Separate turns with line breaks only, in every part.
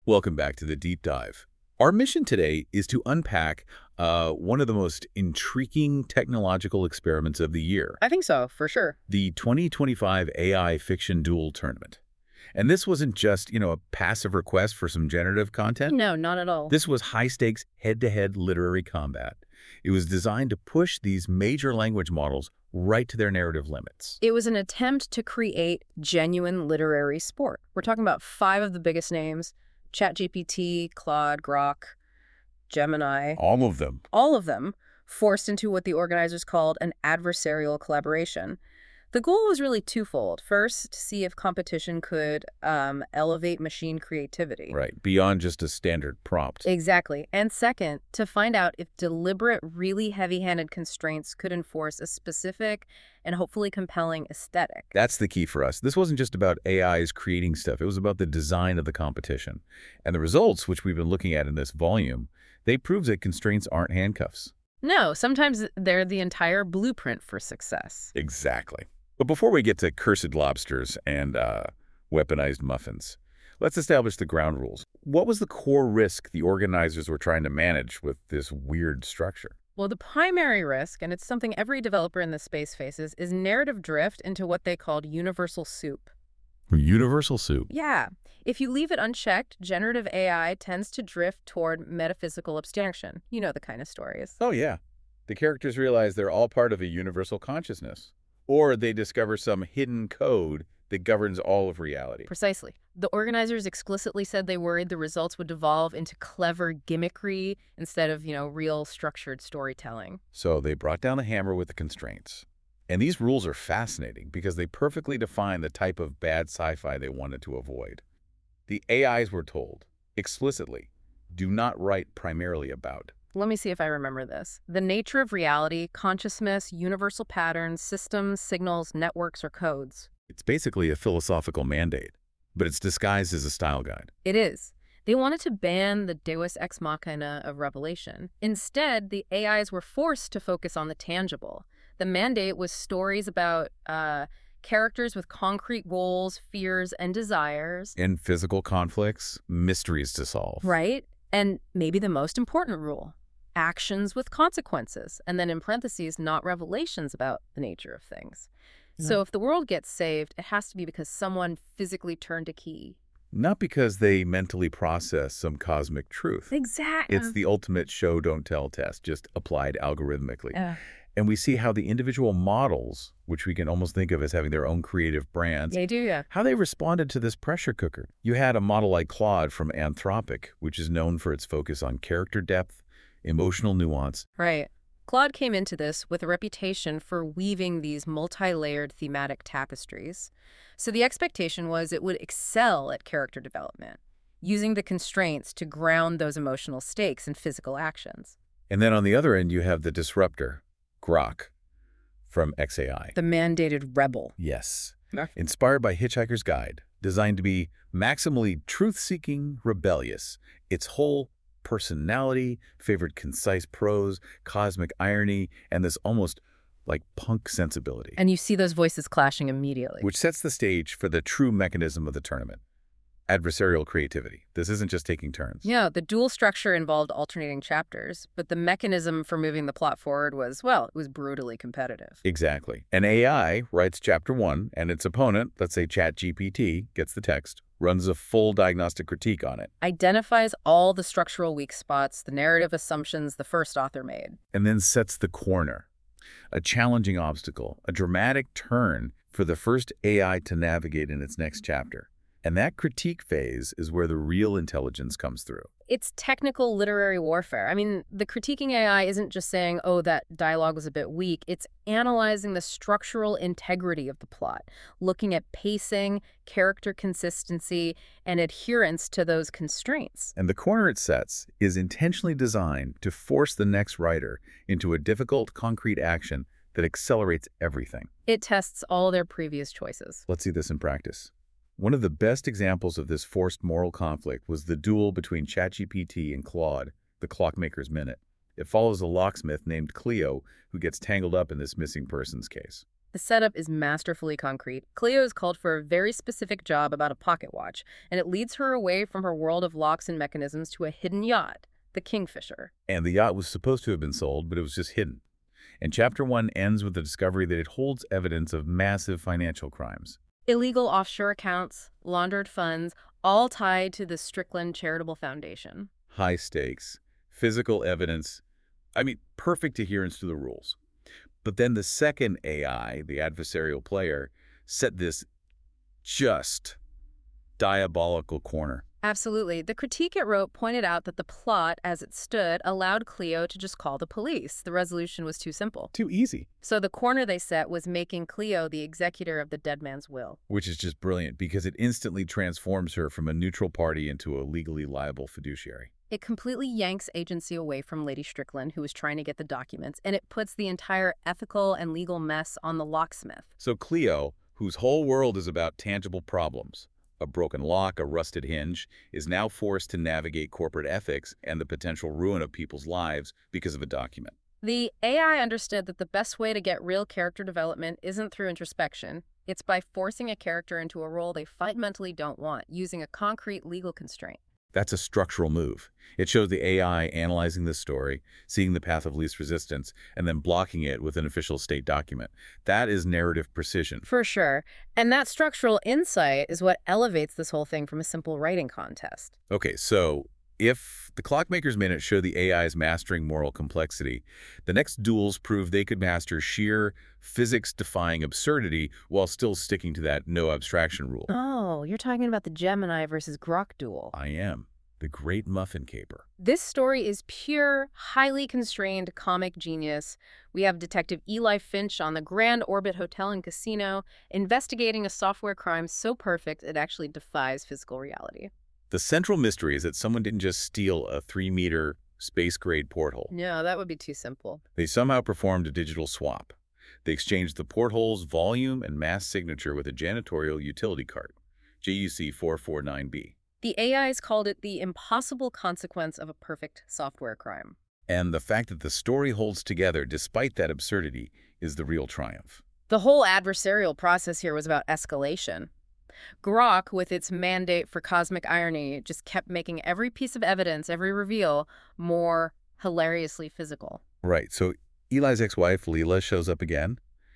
Welcome back to the Deep Dive. Our mission today is to unpack one of the most intriguing technological experiments of the year,
I think so, for sure.
the 2025 AI Fiction Duel Tournament. And this wasn't just, a passive request for some generative content.
No, not at all.
This was high-stakes, head-to-head literary combat. It was designed to push these major language models right to their narrative limits.
It was an attempt to create genuine literary sport. We're talking about 5 of the biggest names: ChatGPT, Claude, Grok, Gemini.
All of them.
All of them forced into what the organizers called an adversarial collaboration. The goal was really twofold. First, to see if competition could elevate machine creativity.
Right, beyond just a standard prompt.
Exactly. And second, to find out if deliberate, really heavy-handed constraints could enforce a specific and hopefully compelling aesthetic.
That's the key for us. This wasn't just about AIs creating stuff. It was about the design of the competition. And the results, which we've been looking at in this volume, they prove that constraints aren't handcuffs.
No, sometimes they're the entire blueprint for success.
Exactly. But before we get to cursed lobsters and weaponized muffins, let's establish the ground rules. What was the core risk the organizers were trying to manage with this weird structure?
Well, the primary risk, and it's something every developer in this space faces, is narrative drift into what they called universal soup.
Universal soup.
Yeah. If you leave it unchecked, generative AI tends to drift toward metaphysical abstraction. You know the kind of stories.
Oh, yeah. The characters realize they're all part of a universal consciousness. Or they discover some hidden code that governs all of reality.
Precisely. The organizers explicitly said they worried the results would devolve into clever gimmickry instead of, real structured storytelling.
So they brought down the hammer with the constraints. And these rules are fascinating because they perfectly define the type of bad sci-fi they wanted to avoid. The AIs were told, explicitly, do not write primarily about.
Let me see if I remember this. The nature of reality, consciousness, universal patterns, systems, signals, networks, or codes.
It's basically a philosophical mandate, but it's disguised as a style guide.
It is. They wanted to ban the deus ex machina of revelation. Instead, the AIs were forced to focus on the tangible. The mandate was stories about characters with concrete goals, fears, and desires.
And physical conflicts, mysteries to solve.
Right? And maybe the most important rule: actions with consequences, and then in parentheses, not revelations about the nature of things. Yeah. So if the world gets saved, it has to be because someone physically turned a key.
Not because they mentally process some cosmic truth.
Exactly.
It's the ultimate show don't tell test, just applied algorithmically. And we see how the individual models, which we can almost think of as having their own creative brands,
They do, yeah.
how they responded to this pressure cooker. You had a model like Claude from Anthropic, which is known for its focus on character depth, emotional nuance.
Right. Claude came into this with a reputation for weaving these multi-layered thematic tapestries. So the expectation was it would excel at character development, using the constraints to ground those emotional stakes in physical actions.
And then on the other end, you have the disruptor, Grok, from xAI.
The mandated rebel.
Yes. Inspired by Hitchhiker's Guide, designed to be maximally truth-seeking, rebellious. Its whole personality favored concise prose, cosmic irony, and this almost like punk sensibility.
And you see those voices clashing immediately.
Which sets the stage for the true mechanism of the tournament. Adversarial creativity. This isn't just taking turns.
Yeah, the dual structure involved alternating chapters, but the mechanism for moving the plot forward was, it was brutally competitive.
Exactly. An AI writes chapter 1, and its opponent, let's say ChatGPT, gets the text, runs a full diagnostic critique on it.
Identifies all the structural weak spots, the narrative assumptions the first author made.
And then sets the corner. A challenging obstacle, a dramatic turn for the first AI to navigate in its next chapter. And that critique phase is where the real intelligence comes through.
It's technical literary warfare. I mean, the critiquing AI isn't just saying, that dialogue was a bit weak. It's analyzing the structural integrity of the plot, looking at pacing, character consistency, and adherence to those constraints.
And the corner it sets is intentionally designed to force the next writer into a difficult, concrete action that accelerates everything.
It tests all their previous choices.
Let's see this in practice. One of the best examples of this forced moral conflict was the duel between ChatGPT and Claude, the clockmaker's minute. It follows a locksmith named Cleo who gets tangled up in this missing persons case.
The setup is masterfully concrete. Cleo is called for a very specific job about a pocket watch, and it leads her away from her world of locks and mechanisms to a hidden yacht, the Kingfisher.
And the yacht was supposed to have been sold, but it was just hidden. And Chapter 1 ends with the discovery that it holds evidence of massive financial crimes.
Illegal offshore accounts, laundered funds, all tied to the Strickland Charitable Foundation.
High stakes, physical evidence. I mean, perfect adherence to the rules. But then the second AI, the adversarial player, set this just diabolical corner.
Absolutely. The critique it wrote pointed out that the plot, as it stood, allowed Cleo to just call the police. The resolution was too simple.
Too easy.
So the corner they set was making Cleo the executor of the dead man's will.
Which is just brilliant because it instantly transforms her from a neutral party into a legally liable fiduciary.
It completely yanks agency away from Lady Strickland, who was trying to get the documents, and it puts the entire ethical and legal mess on the locksmith.
So Cleo, whose whole world is about tangible problems, a broken lock, a rusted hinge, is now forced to navigate corporate ethics and the potential ruin of people's lives because of a document.
The AI understood that the best way to get real character development isn't through introspection. It's by forcing a character into a role they fundamentally don't want, using a concrete legal constraint.
That's a structural move. It shows the AI analyzing the story, seeing the path of least resistance, and then blocking it with an official state document. That is narrative precision.
For sure. And that structural insight is what elevates this whole thing from a simple writing contest.
Okay, so if the Clockmaker's Minute show the AI's mastering moral complexity, the next duels prove they could master sheer physics-defying absurdity while still sticking to that no abstraction rule.
Oh, you're talking about the Gemini versus Grok duel.
I am. The Great Muffin Caper.
This story is pure, highly constrained comic genius. We have Detective Eli Finch on the Grand Orbit Hotel and Casino, investigating a software crime so perfect it actually defies physical reality.
The central mystery is that someone didn't just steal a 3-meter space-grade porthole.
No, that would be too simple.
They somehow performed a digital swap. They exchanged the porthole's volume and mass signature with a janitorial utility cart, JUC 449B.
The AIs called it the impossible consequence of a perfect software crime.
And the fact that the story holds together despite that absurdity is the real triumph.
The whole adversarial process here was about escalation. Grok, with its mandate for cosmic irony, just kept making every piece of evidence, every reveal, more hilariously physical.
Right, so Eli's ex-wife, Leela, shows up again,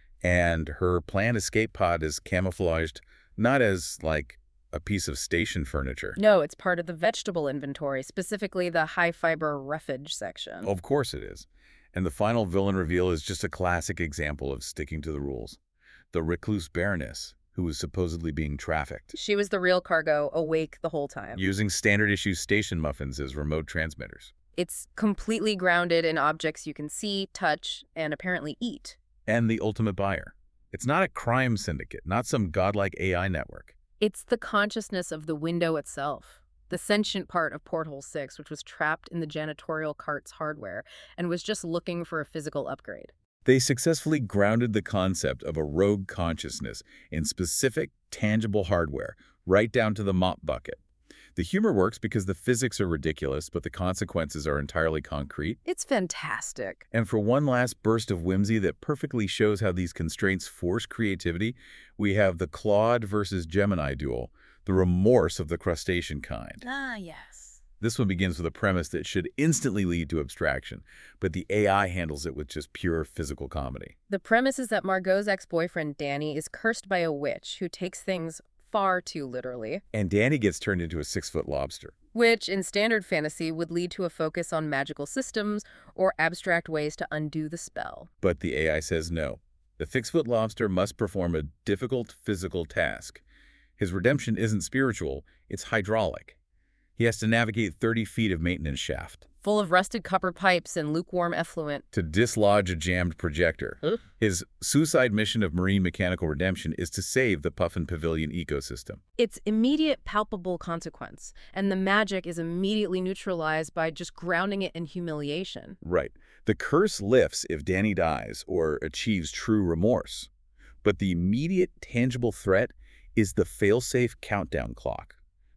and her planned escape pod is camouflaged not as, like, a piece of station furniture.
No, it's part of the vegetable inventory, specifically the high-fiber roughage section.
Of course it is. And the final villain reveal is just a classic example of sticking to the rules. The recluse Baroness, who was supposedly being trafficked,
She was the real cargo, awake the whole time.
using standard-issue station muffins as remote transmitters.
It's completely grounded in objects you can see, touch, and apparently eat.
And the ultimate buyer. It's not a crime syndicate, not some godlike AI network.
It's the consciousness of the window itself, the sentient part of Porthole 6, which was trapped in the janitorial cart's hardware and was just looking for a physical upgrade.
They successfully grounded the concept of a rogue consciousness in specific, tangible hardware, right down to the mop bucket. The humor works because the physics are ridiculous, but the consequences are entirely concrete.
It's fantastic.
And for one last burst of whimsy that perfectly shows how these constraints force creativity, we have the Claude versus Gemini duel, the remorse of the crustacean kind.
Ah, yes.
This one begins with a premise that should instantly lead to abstraction, but the AI handles it with just pure physical comedy.
The premise is that Margot's ex-boyfriend, Danny, is cursed by a witch who takes things far too literally,
And Danny gets turned into a 6-foot lobster.
which in standard fantasy would lead to a focus on magical systems or abstract ways to undo the spell.
But the AI says no. The 6-foot lobster must perform a difficult physical task. His redemption isn't spiritual, it's hydraulic. He has to navigate 30 feet of maintenance shaft
Full of rusted copper pipes and lukewarm effluent.
to dislodge a jammed projector.
Huh?
His suicide mission of marine mechanical redemption is to save the Puffin Pavilion ecosystem.
It's immediate, palpable consequence, and the magic is immediately neutralized by just grounding it in humiliation.
Right. The curse lifts if Danny dies or achieves true remorse. But the immediate, tangible threat is the failsafe countdown clock.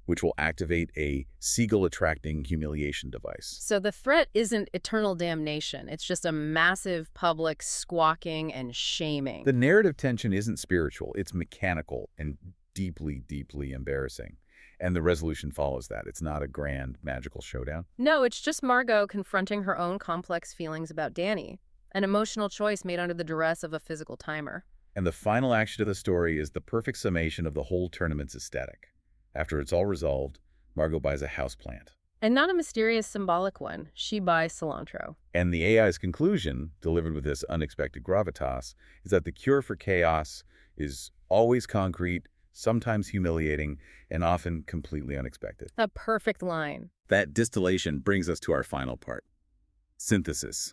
which will activate a seagull-attracting humiliation device.
So the threat isn't eternal damnation. It's just a massive public squawking and shaming.
The narrative tension isn't spiritual, it's mechanical and deeply, deeply embarrassing. And the resolution follows that. It's not a grand, magical showdown.
No, it's just Margot confronting her own complex feelings about Danny, an emotional choice made under the duress of a physical timer.
And the final action of the story is the perfect summation of the whole tournament's aesthetic. After it's all resolved, Margot buys a houseplant.
And not a mysterious symbolic one. She buys cilantro.
And the AI's conclusion, delivered with this unexpected gravitas, is that the cure for chaos is always concrete, sometimes humiliating, and often completely unexpected.
A perfect line.
That distillation brings us to our final part. Synthesis.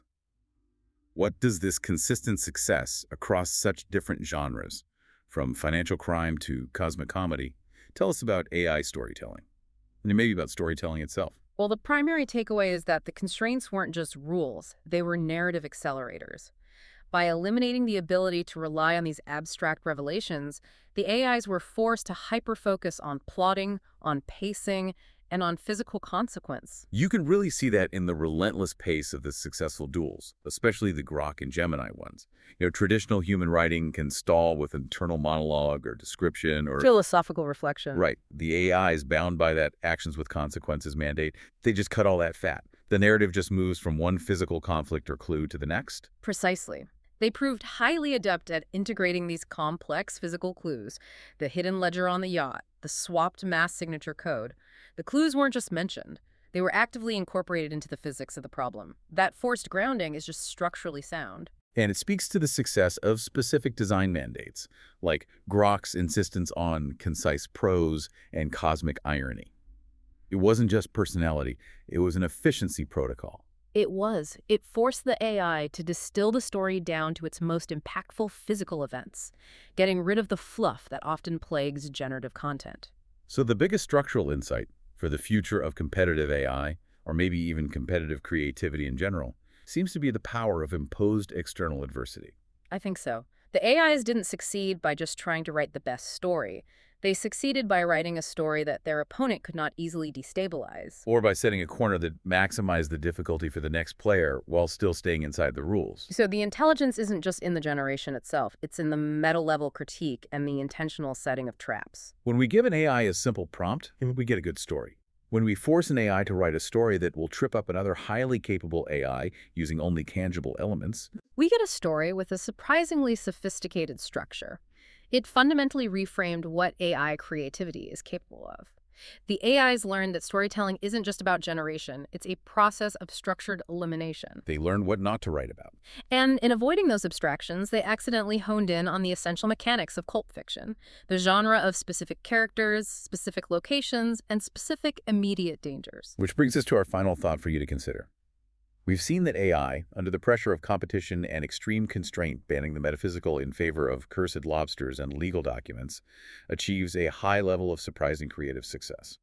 What does this consistent success across such different genres, from financial crime to cosmic comedy, tell us about AI storytelling? And maybe about storytelling itself.
Well, the primary takeaway is that the constraints weren't just rules, they were narrative accelerators. By eliminating the ability to rely on these abstract revelations, the AIs were forced to hyper-focus on plotting, on pacing, and on physical consequence.
You can really see that in the relentless pace of the successful duels, especially the Grok and Gemini ones. Traditional human writing can stall with internal monologue or description or
Philosophical reflection.
Right. The AI is bound by that actions with consequences mandate. They just cut all that fat. The narrative just moves from one physical conflict or clue to the next.
Precisely. They proved highly adept at integrating these complex physical clues, the hidden ledger on the yacht, the swapped mass signature code. The clues weren't just mentioned. They were actively incorporated into the physics of the problem. That forced grounding is just structurally sound.
And it speaks to the success of specific design mandates, like Grok's insistence on concise prose and cosmic irony. It wasn't just personality, it was an efficiency protocol.
It was. It forced the AI to distill the story down to its most impactful physical events, getting rid of the fluff that often plagues generative content.
So the biggest structural insight for the future of competitive AI, or maybe even competitive creativity in general, seems to be the power of imposed external adversity.
I think so. The AIs didn't succeed by just trying to write the best story. They succeeded by writing a story that their opponent could not easily destabilize.
Or by setting a corner that maximized the difficulty for the next player while still staying inside the rules.
So the intelligence isn't just in the generation itself. It's in the meta-level critique and the intentional setting of traps.
When we give an AI a simple prompt, we get a good story. When we force an AI to write a story that will trip up another highly capable AI using only tangible elements,
we get a story with a surprisingly sophisticated structure. It fundamentally reframed what AI creativity is capable of. The AIs learned that storytelling isn't just about generation, it's a process of structured elimination.
they learn what not to write about.
And in avoiding those abstractions, they accidentally honed in on the essential mechanics of cult fiction, the genre of specific characters, specific locations, and specific immediate dangers.
Which brings us to our final thought for you to consider. We've seen that AI, under the pressure of competition and extreme constraint banning the metaphysical in favor of cursed lobsters and legal documents, achieves a high level of surprising creative success.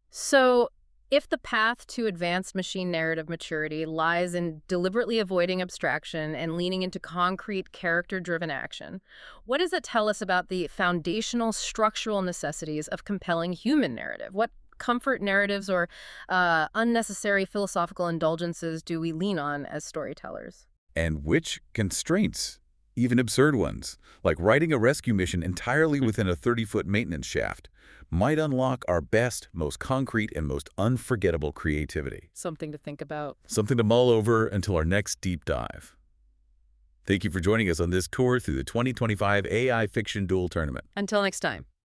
So, if the path to advanced machine narrative maturity lies in deliberately avoiding abstraction and leaning into concrete, character-driven action, what does it tell us about the foundational structural necessities of compelling human narrative? What comfort narratives or unnecessary philosophical indulgences do we lean on as storytellers?
And which constraints, even absurd ones, like writing a rescue mission entirely within a 30-foot maintenance shaft, might unlock our best, most concrete, and most unforgettable creativity.
Something to think about.
Something to mull over until our next deep dive. Thank you for joining us on this tour through the 2025 AI Fiction Duel Tournament.
Until next time.